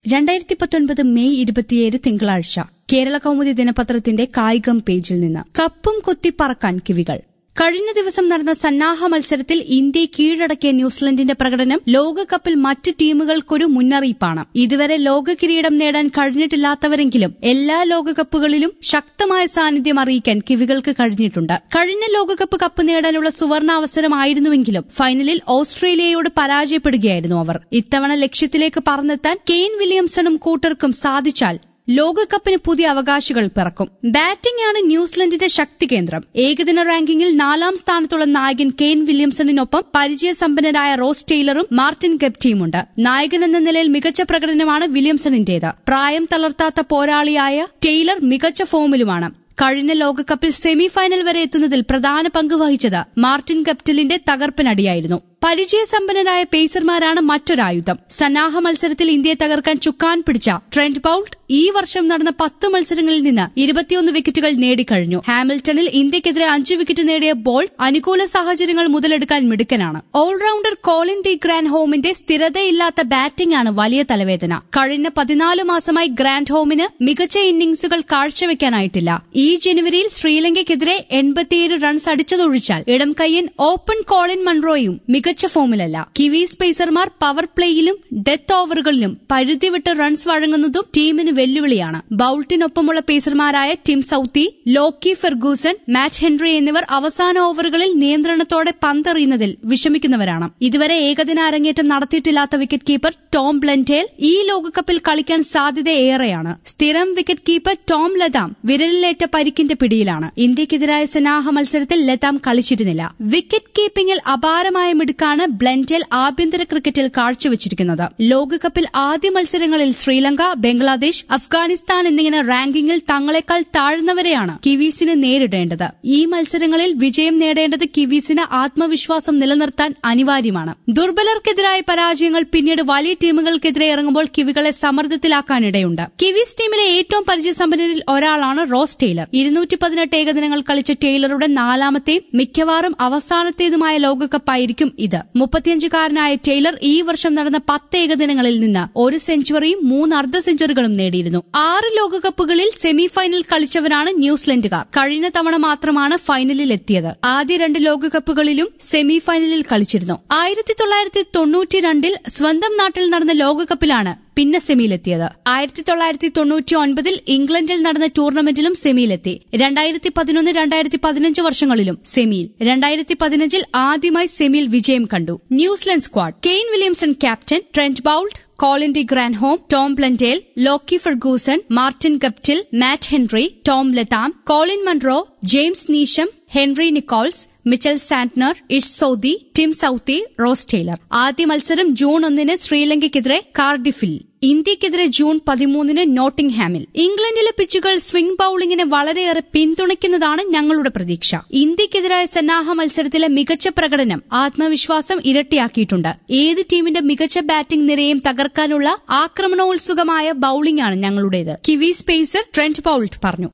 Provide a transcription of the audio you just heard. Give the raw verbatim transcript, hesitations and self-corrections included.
രണ്ടായിരത്തി പത്തൊൻപത് മെയ് ഇരുപത്തിയേഴ് തിങ്കളാഴ്ച കേരള കൗമുദി ദിനപത്രത്തിന്റെ കായികം പേജിൽ നിന്ന് കപ്പും കൊത്തി പറക്കാൻ കിവികൾ. കഴിഞ്ഞ ദിവസം നടന്ന സന്നാഹ മത്സരത്തിൽ ഇന്ത്യയെ കീഴടക്കിയ ന്യൂസിലൻഡിന്റെ പ്രകടനം ലോകകപ്പിൽ മറ്റ് ടീമുകൾക്കൊരു മുന്നറിയിപ്പാണ്. ഇതുവരെ ലോക കിരീടം നേടാൻ കഴിഞ്ഞിട്ടില്ലാത്തവരെങ്കിലും എല്ലാ ലോകകപ്പുകളിലും ശക്തമായ സാന്നിധ്യം അറിയിക്കാൻ കിവികൾക്ക് കഴിഞ്ഞിട്ടുണ്ട്. കഴിഞ്ഞ ലോകകപ്പ് കപ്പ് നേടാനുള്ള സുവർണാവസരമായിരുന്നുവെങ്കിലും ഫൈനലിൽ ഓസ്ട്രേലിയയോട് പരാജയപ്പെടുകയായിരുന്നു അവർ. ഇത്തവണ ലക്ഷ്യത്തിലേക്ക് പറന്നെത്താൻ കെയ്ൻ വില്യംസണും കൂട്ടർക്കും സാധിച്ചാൽ ലോകകപ്പിന് പുതിയ അവകാശികൾ പിറക്കും. ബാറ്റിംഗ് ആണ് ന്യൂസിലൻഡിന്റെ ശക്തി കേന്ദ്രം. ഏകദിന റാങ്കിങ്ങിൽ നാലാം സ്ഥാനത്തുള്ള നായകൻ കെയ്ൻ വില്യംസണിനൊപ്പം പരിചയസമ്പന്നരായ റോസ് ടെയ്ലറും മാർട്ടിൻ ഗപ്റ്റിയുമുണ്ട്. നായകൻ എന്ന നിലയിൽ മികച്ച പ്രകടനമാണ് വില്യംസണിന്റേത്. പ്രായം തളർത്താത്ത പോരാളിയായ ടെയ്ലർ മികച്ച ഫോമിലുമാണ്. കഴിഞ്ഞ ലോകകപ്പിൽ സെമി ഫൈനൽ വരെ എത്തുന്നതിൽ പ്രധാന പങ്ക് വഹിച്ചത് മാർട്ടിൻ ഗപ്റ്റിലിന്റെ തകർപ്പനടിയായിരുന്നു. പരിചയസമ്പന്നരായ പേസർമാരാണ് മറ്റൊരായുധം. സന്നാഹ മത്സരത്തിൽ ഇന്ത്യയെ തകർക്കാൻ ചുക്കാൻ പിടിച്ച ട്രെന്റ് ബൌൾട്ട് ഈ വർഷം നടന്ന പത്ത് മത്സരങ്ങളിൽ നിന്ന് ഇരുപത്തിയൊന്ന് വിക്കറ്റുകൾ നേടിക്കഴിഞ്ഞു. ഹാമിൽട്ടണിൽ ഇന്ത്യക്കെതിരെ അഞ്ച് വിക്കറ്റ് നേടിയ ബോൾട്ട് അനുകൂല സാഹചര്യങ്ങൾ മുതലെടുക്കാൻ മിടുക്കനാണ്. ഓൾറൌണ്ടർ കോളിൻ ഡി ഗ്രാൻഡ് ഹോമിന്റെ സ്ഥിരതയില്ലാത്ത ബാറ്റിംഗ് ആണ് വലിയ തലവേദന. കഴിഞ്ഞ പതിനാല് മാസമായി ഗ്രാൻഡ് ഹോമിന് മികച്ച ഇന്നിംഗ്സുകൾ കാഴ്ചവെക്കാനായിട്ടില്ല. ഈ ജനുവരിയിൽ ശ്രീലങ്കയ്ക്കെതിരെ എൺപത്തിയേഴ് റൺസ് അടിച്ചതൊഴിച്ചാൽ ഇടം കയ്യൻ ഓപ്പൺ കോളിൻ മൺറോയും മികച്ച ഫോമിലല്ല. കിവീസ് പേസർമാർ പവർ പ്ലേയിലും ഡെത്ത് ഓവറുകളിലും പരിധിവിട്ട് റൺസ് വഴങ്ങുന്നതും ടീമിന് വെല്ലുവിളിയാണ്. ബൌൾട്ടിനൊപ്പമുള്ള പേസർമാരായ Tim Southee, Lockie Ferguson, Matt Henry എന്നിവർ അവസാന ഓവറുകളിൽ നിയന്ത്രണത്തോടെ പന്തെറിയുന്നതിൽ വിഷമിക്കുന്നവരാണ്. ഇതുവരെ ഏകദിന അരങ്ങേറ്റം നടത്തിയിട്ടില്ലാത്ത വിക്കറ്റ് കീപ്പർ ടോം ബ്ലെൻഡേൽ ഈ ലോകകപ്പിൽ കളിക്കാൻ സാധ്യത ഏറെയാണ്. സ്ഥിരം വിക്കറ്റ് കീപ്പർ ടോം ലതാം വിരലിലേറ്റ പരിക്കിന്റെ പിടിയിലാണ്. ഇന്ത്യക്കെതിരായ സന്നാഹ മത്സരത്തിൽ ലതാം കളിച്ചിരുന്നില്ല. വിക്കറ്റ് കീപ്പിംഗിൽ അപാരമായ മിടുക്കാണ് ബ്ലെൻഡേൽ ആഭ്യന്തര ക്രിക്കറ്റിൽ കാഴ്ചവെച്ചിരിക്കുന്നത്. ലോകകപ്പിൽ ആദ്യ മത്സരങ്ങളിൽ ശ്രീലങ്ക, ബംഗ്ലാദേശ്, അഫ്ഗാനിസ്ഥാൻ എന്നിങ്ങനെ റാങ്കിങ്ങിൽ തങ്ങളെക്കാൾ താഴ്ന്നവരെയാണ് കിവീസിന് നേരിടേണ്ടത്. ഈ മത്സരങ്ങളിൽ വിജയം നേടേണ്ടത് കിവീസിന് ആത്മവിശ്വാസം നിലനിർത്താൻ അനിവാര്യമാണ്. ദുർബലർക്കെതിരായ പരാജയങ്ങൾ പിന്നീട് വലിയ ടീമുകൾക്കെതിരെ ഇറങ്ങുമ്പോൾ കിവികളെ സമ്മർദ്ദത്തിലാക്കാനിടയുണ്ട്. കിവീസ് ടീമിലെ ഏറ്റവും പരിചയസമ്പന്നരിൽ ഒരാളാണ് റോസ് ടെയ്ലർ. ഇരുന്നൂറ്റി പതിനെട്ട് ഏകദിനങ്ങൾ കളിച്ച ടെയ്ലറുടെ നാലാമത്തെയും മിക്കവാറും അവസാനത്തേതുമായ ലോകകപ്പായിരിക്കും ഇത്. മുപ്പത്തിയഞ്ചുകാരനായ ടെയ്ലർ ഈ വർഷം നടന്ന പത്ത് ഏകദിനങ്ങളിൽ നിന്ന് ഒരു സെഞ്ചുറിയും മൂന്ന് അർദ്ധ സെഞ്ചുറികളും നേടിയിരുന്നു. ആറ് ലോകകപ്പുകളിൽ സെമി ഫൈനൽ കളിച്ചവരാണ് ന്യൂസിലൻഡുകാർ. കഴിഞ്ഞ തവണ മാത്രമാണ് ഫൈനലിൽ എത്തിയത്. ആദ്യ രണ്ട് ലോകകപ്പുകളിലും സെമി ഫൈനലിൽ കളിച്ചിരുന്നു. ആയിരത്തി തൊള്ളായിരത്തി തൊണ്ണൂറ്റി രണ്ടിൽ സ്വന്തം നാട്ടിൽ നടന്ന ലോകകപ്പിലാണ് പിന്നെ സെമിയിലെത്തിയത്. ആയിരത്തി തൊള്ളായിരത്തി തൊണ്ണൂറ്റി ഒൻപതിൽ ഇംഗ്ലണ്ടിൽ നടന്ന ടൂർണമെന്റിലും സെമിയിലെത്തി. രണ്ടായിരത്തി പതിനൊന്ന് രണ്ടായിരത്തി പതിനഞ്ച് വർഷങ്ങളിലും സെമിയിൽ. രണ്ടായിരത്തി പതിനഞ്ചിൽ ആദ്യമായി സെമിയിൽ വിജയം കണ്ടു. New Zealand squad: Kane Williamson captain, Trent Boult, Colin de Grandhomme, Tom Blundell, Lockie Ferguson, Martin Guptill, Matt Henry, Tom Latham, Colin Munro, James Neesham, Henry Nicholls, Mitchell Santner, Ish Sodhi, Tim Southee, Ross Taylor. ആദ്യ മത്സരം June ഒന്നിന് ശ്രീലങ്കയ്ക്കെതിരെ കാർഡിഫിൽ, ഇന്ത്യക്കെതിരെ June പതിമൂന്നിന് നോട്ടിംഗ്ഹാമിൽ. ഇംഗ്ലണ്ടിലെ പിച്ചുകൾ swing ബൌളിംഗിനെ വളരെയേറെ പിന്തുണയ്ക്കുന്നതാണ് ഞങ്ങളുടെ പ്രതീക്ഷ. ഇന്ത്യക്കെതിരായ സന്നാഹ മത്സരത്തിലെ മികച്ച പ്രകടനം ആത്മവിശ്വാസം ഇരട്ടിയാക്കിയിട്ടുണ്ട്. ഏത് ടീമിന്റെ മികച്ച ബാറ്റിംഗ് നിരയും തകർക്കാനുള്ള ആക്രമണോത്സുകമായ ബൌളിംഗാണ് ഞങ്ങളുടേത്. കിവീസ് പേസർ ട്രെന്റ് ബൌൾട്ട് പറഞ്ഞു.